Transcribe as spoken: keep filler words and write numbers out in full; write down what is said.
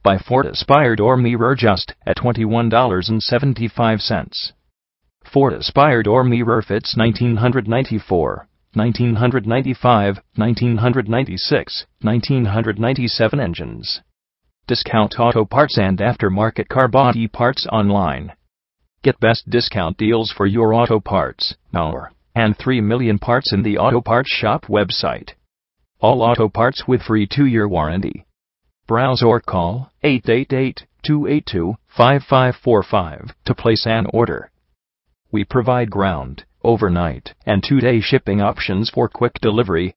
by Ford Aspire door mirror just at twenty-one dollars and seventy-five cents. Ford Aspire door mirror fits nineteen ninety-four, nineteen ninety-five, nineteen ninety-six, nineteen ninety-seven engines. Discount auto parts and aftermarket car body parts online. Get best discount deals for your auto parts now and three million parts in the Auto Parts Shop website. All auto parts with free two-year warranty. Browse or call eight eight eight, two eight two, five five four five to place an order. We provide ground, overnight, and two-day shipping options for quick delivery.